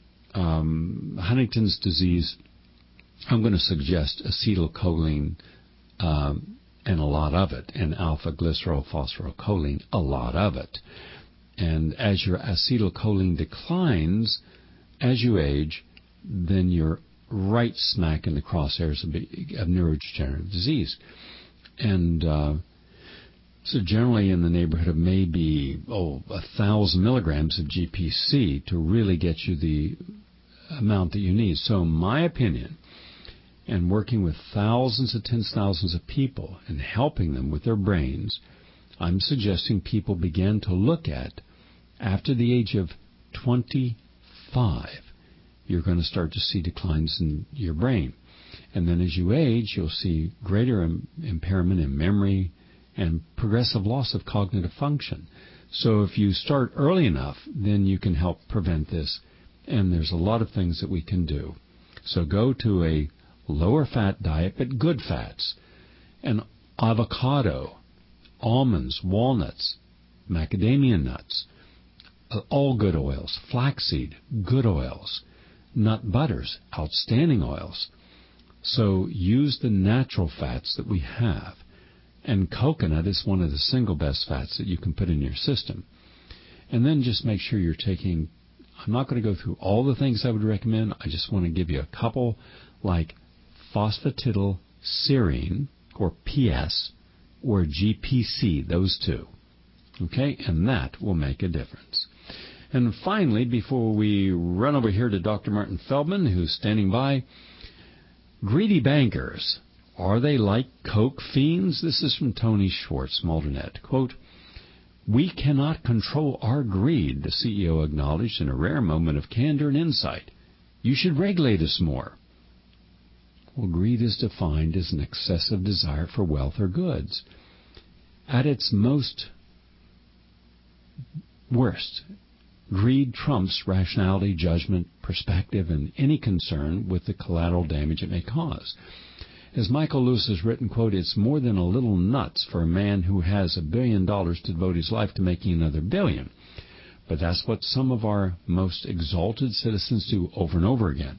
Um, Huntington's disease, I'm going to suggest acetylcholine um, and a lot of it, and alpha-glycerylphosphorylcholine, a lot of it. And as your acetylcholine declines, as you age, then you're right smack in the crosshairs of, of neurodegenerative disease. And uh, so generally in the neighborhood of maybe, oh, a thousand milligrams of G P C to really get you the amount that you need. So in my opinion, and working with thousands and tens of thousands of people and helping them with their brains, I'm suggesting people begin to look at, after the age of twenty-five, you're going to start to see declines in your brain. And then as you age, you'll see greater im- impairment in memory and progressive loss of cognitive function. So if you start early enough, then you can help prevent this. And there's a lot of things that we can do. So go to a lower fat diet, but good fats. And avocado, almonds, walnuts, macadamia nuts, all good oils. Flaxseed, good oils. Nut butters, outstanding oils. So use the natural fats that we have. And coconut is one of the single best fats that you can put in your system. And then just make sure you're taking, I'm not going to go through all the things I would recommend. I just want to give you a couple, like phosphatidylserine, or P S, or G P C, those two. Okay? And that will make a difference. And finally, before we run over here to Doctor Martin Feldman, who's standing by, greedy bankers, are they like coke fiends? This is from Tony Schwartz, Maldernet. Quote, "We cannot control our greed," the C E O acknowledged in a rare moment of candor and insight. "You should regulate us more." Well, greed is defined as an excessive desire for wealth or goods. At its most Worst, greed trumps rationality, judgment, perspective, and any concern with the collateral damage it may cause. As Michael Lewis has written, quote, "It's more than a little nuts for a man who has a billion dollars to devote his life to making another billion." But that's what some of our most exalted citizens do over and over again.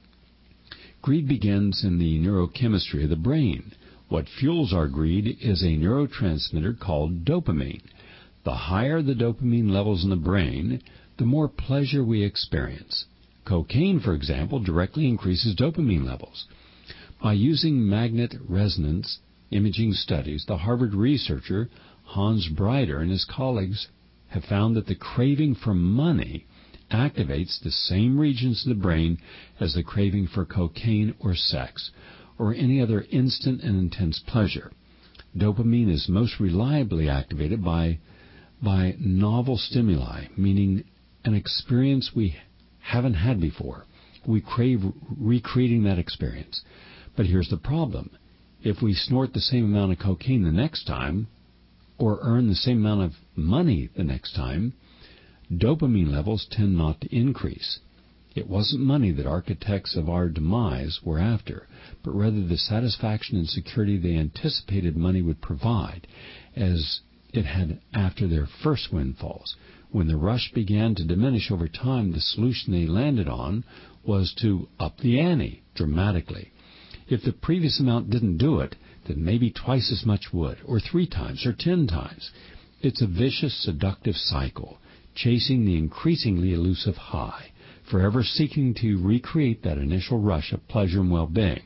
Greed begins in the neurochemistry of the brain. What fuels our greed is a neurotransmitter called dopamine. The higher the dopamine levels in the brain, the more pleasure we experience. Cocaine, for example, directly increases dopamine levels. By using magnet resonance imaging studies, the Harvard researcher Hans Breiter and his colleagues have found that the craving for money activates the same regions of the brain as the craving for cocaine or sex or any other instant and intense pleasure. Dopamine is most reliably activated by, by novel stimuli, meaning an experience we haven't had before. We crave recreating that experience. But here's the problem. If we snort the same amount of cocaine the next time, or earn the same amount of money the next time, dopamine levels tend not to increase. It wasn't money that architects of our demise were after, but rather the satisfaction and security they anticipated money would provide, as it had after their first windfalls. When the rush began to diminish over time, the solution they landed on was to up the ante dramatically. If the previous amount didn't do it, then maybe twice as much would, or three times, or ten times. It's a vicious, seductive cycle, chasing the increasingly elusive high, forever seeking to recreate that initial rush of pleasure and well-being.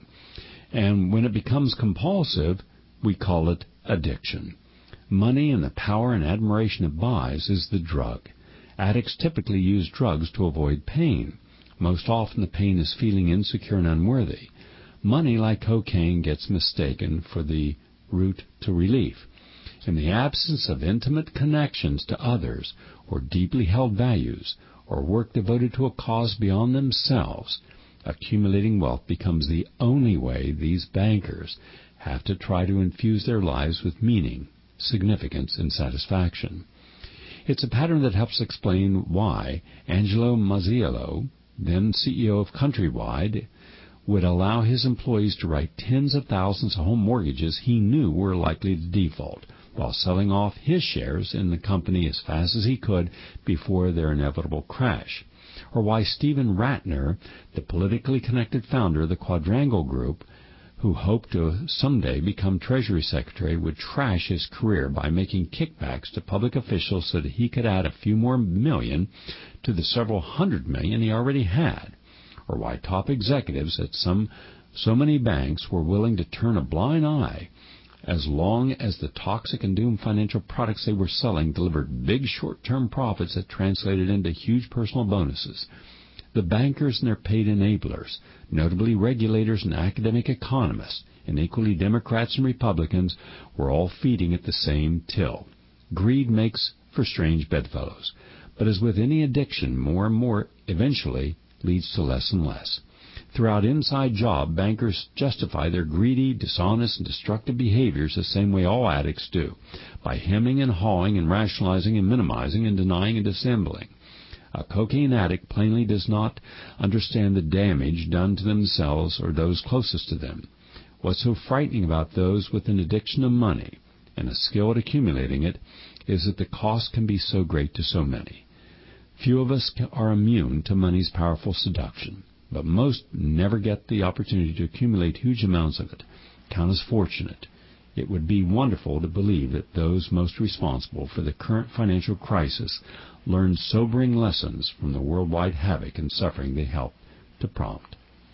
And when it becomes compulsive, we call it addiction. Money and the power and admiration it buys is the drug. Addicts typically use drugs to avoid pain. Most often the pain is feeling insecure and unworthy. Money, like cocaine, gets mistaken for the route to relief. In the absence of intimate connections to others, or deeply held values, or work devoted to a cause beyond themselves, accumulating wealth becomes the only way these bankers have to try to infuse their lives with meaning, significance, and satisfaction. It's a pattern that helps explain why Angelo Mazziello, then C E O of Countrywide, would allow his employees to write tens of thousands of home mortgages he knew were likely to default, while selling off his shares in the company as fast as he could before their inevitable crash. Or why Stephen Ratner, the politically connected founder of the Quadrangle Group, who hoped to someday become Treasury Secretary, would trash his career by making kickbacks to public officials so that he could add a few more million to the several hundred million he already had. Or why top executives at some so many banks were willing to turn a blind eye as long as the toxic and doomed financial products they were selling delivered big short-term profits that translated into huge personal bonuses. The bankers and their paid enablers, notably regulators and academic economists, and equally Democrats and Republicans, were all feeding at the same till. Greed makes for strange bedfellows, but as with any addiction, more and more eventually leads to less and less. Throughout Inside Job, bankers justify their greedy, dishonest, and destructive behaviors the same way all addicts do, by hemming and hawing and rationalizing and minimizing and denying and dissembling. A cocaine addict plainly does not understand the damage done to themselves or those closest to them. What's so frightening about those with an addiction to money and a skill at accumulating it is that the cost can be so great to so many. Few of us are immune to money's powerful seduction, but most never get the opportunity to accumulate huge amounts of it. Count as fortunate. It would be wonderful to believe that those most responsible for the current financial crisis learned sobering lessons from the worldwide havoc and suffering they helped to prompt.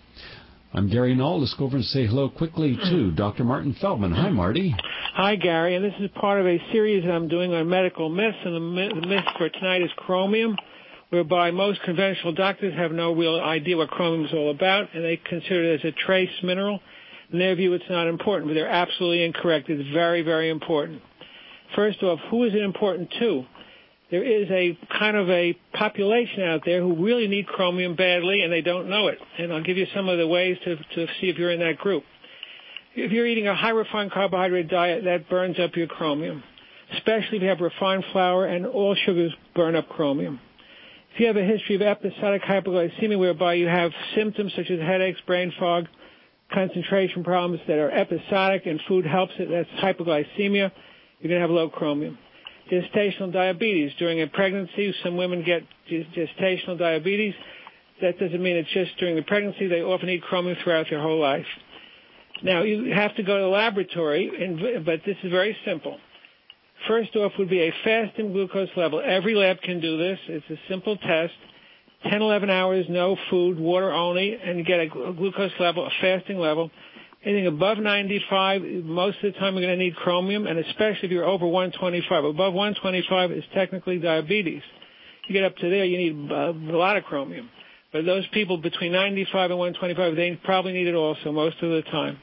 I'm Gary Null. Let's go over and say hello quickly to Doctor Martin Feldman. Hi, Marty. Hi, Gary, and this is part of a series that I'm doing on medical myths, and the myth, the myth for tonight is chromium, whereby most conventional doctors have no real idea what chromium is all about, and they consider it as a trace mineral. In their view, it's not important, but they're absolutely incorrect. It's very, very important. First off, who is it important to? There is a kind of a population out there who really need chromium badly, and they don't know it. And I'll give you some of the ways to, to see if you're in that group. If you're eating a high refined carbohydrate diet, that burns up your chromium. especially if you have refined flour, and all sugars burn up chromium. If you have a history of episodic hypoglycemia whereby you have symptoms such as headaches, brain fog, concentration problems that are episodic and food helps it, that's hypoglycemia, you're going to have low chromium. Gestational diabetes. During a pregnancy, some women get gestational diabetes. That doesn't mean it's just during the pregnancy. They often eat chromium throughout their whole life. Now, you have to go to the laboratory, and, but this is very simple. First off would be a fasting glucose level. Every lab can do this. It's a simple test. ten, eleven hours, no food, water only, and you get a glucose level, a fasting level. Anything above ninety-five, most of the time you're going to need chromium, and especially if you're over one twenty-five. Above one twenty-five is technically diabetes. You get up to there, you need a lot of chromium. But those people between ninety-five and one twenty-five, they probably need it also most of the time.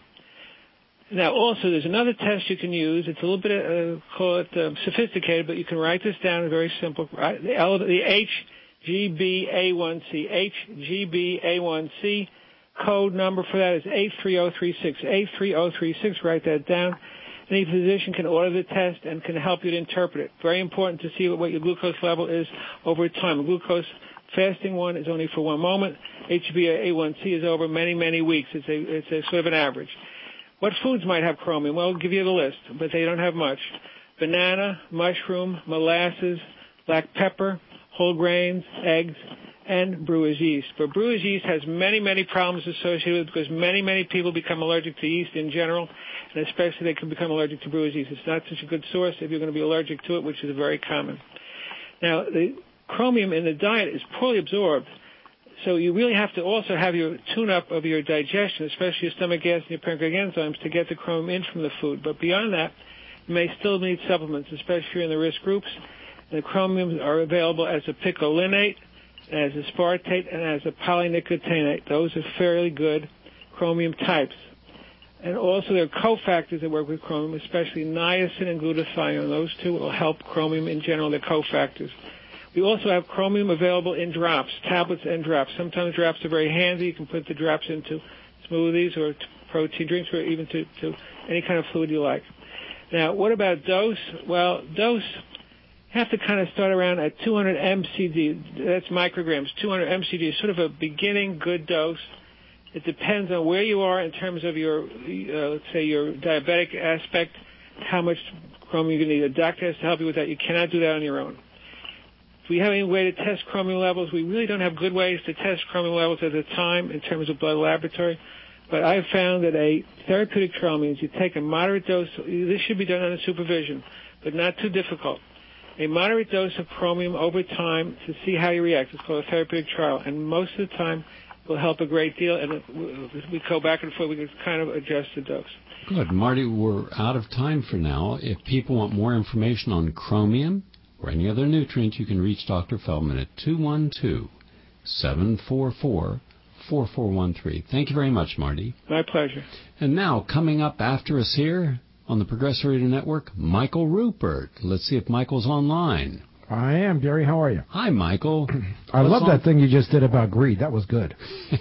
Now, also, there's another test you can use. It's a little bit, uh, call it uh, sophisticated, but you can write this down. It's very simple. Right? The, L, the H G B A one C. H G B A one C. Code number for that is eight three zero three six. eight three zero three six. Write that down. Any physician can order the test and can help you to interpret it. Very important to see what your glucose level is over time. A glucose fasting one is only for one moment. H b A one C is over many, many weeks. It's a, it's a sort of an average. What foods might have chromium? Well, I'll give you the list, but they don't have much. Banana, mushroom, molasses, black pepper, whole grains, eggs, and brewer's yeast. But brewer's yeast has many, many problems associated with it because many, many people become allergic to yeast in general, and especially they can become allergic to brewer's yeast. It's not such a good source if you're going to be allergic to it, which is very common. Now, the chromium in the diet is poorly absorbed, so you really have to also have your tune-up of your digestion, especially your stomach gas and your pancreatic enzymes, to get the chromium in from the food. But beyond that, you may still need supplements, especially if you're in the risk groups. And the chromiums are available as a picolinate, as a aspartate, and as a polynicotinate. Those are fairly good chromium types. And also there are cofactors that work with chromium, especially niacin and glutathione. Those two will help chromium in general. They're cofactors. We also have chromium available in drops, tablets and drops. Sometimes drops are very handy. You can put the drops into smoothies or protein drinks or even to, to any kind of fluid you like. Now, what about dose? Well, dose, you have to kind of start around at two hundred M C D. That's micrograms. two hundred M C D is sort of a beginning good dose. It depends on where you are in terms of your, uh, let's say, your diabetic aspect, how much chromium you need. A doctor has to help you with that. You cannot do that on your own. If we have any way to test chromium levels, we really don't have good ways to test chromium levels at the time in terms of blood laboratory. But I've found that a therapeutic trial means you take a moderate dose. This should be done under supervision, but not too difficult. A moderate dose of chromium over time to see how you react. It's called a therapeutic trial. And most of the time, it will help a great deal. And if we go back and forth, we can kind of adjust the dose. Good. Marty, we're out of time for now. If people want more information on chromium or any other nutrient, you can reach Doctor Feldman at two one two, seven four four, four four one three. Thank you very much, Marty. My pleasure. And now, coming up after us here on the Progressive Radio Network, Michael Rupert. Let's see if Michael's online. I am, Gary. How are you? Hi, Michael. I What's love on? that thing you just did about greed. That was good.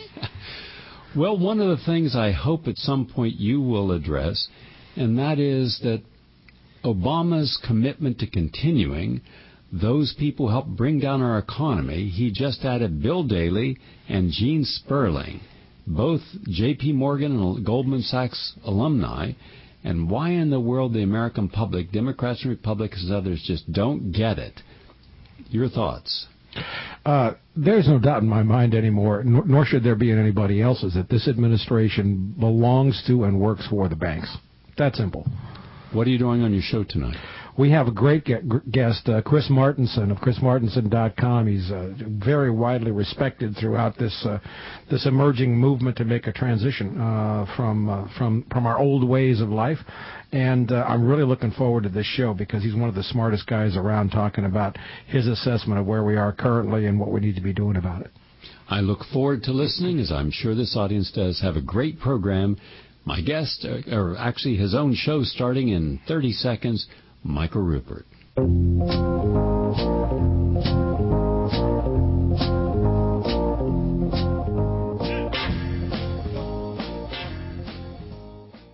Well, one of the things I hope at some point you will address, and that is that Obama's commitment to continuing, those people who helped bring down our economy. He just added Bill Daley and Gene Sperling, both J P. Morgan and Goldman Sachs alumni. And why in the world the American public, Democrats and Republicans and others, just don't get it? Your thoughts? Uh, there's no doubt in my mind anymore, nor, nor should there be in anybody else's, that this administration belongs to and works for the banks. That simple. What are you doing on your show tonight? We have a great guest, uh, Chris Martenson of chris martenson dot com. He's uh, very widely respected throughout this uh, this emerging movement to make a transition uh, from uh, from from our old ways of life. And uh, I'm really looking forward to this show because he's one of the smartest guys around, talking about his assessment of where we are currently and what we need to be doing about it. I look forward to listening, as I'm sure this audience does. Have a great program. My guest, uh, or actually his own show starting in thirty seconds, Michael Rupert.